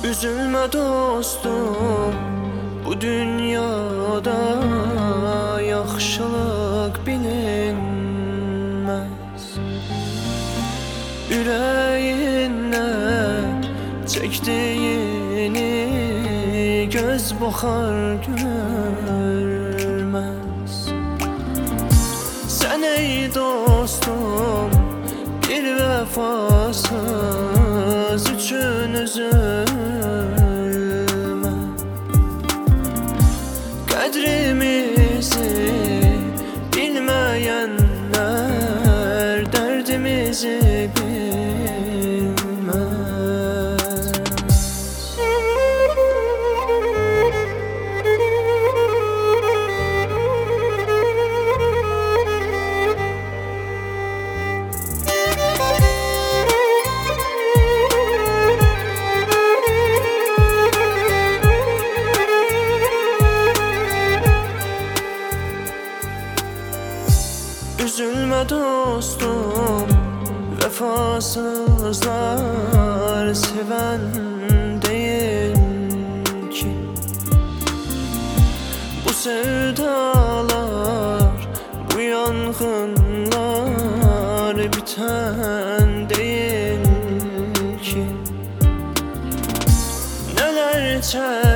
Üzülme dostum, bu dünyada yaxşılık bilinmez. Ürəyinə çəkdiyini göz baxar görmez. Sən ey dostum, bir vəfasız üçün üzülmə. Qədrimizi bilməyənlər dərdimizi bilməz. Üzülme dostum, vefasızlar seven değil ki. Bu sevdalar, bu yangınlar biten değil ki. Neler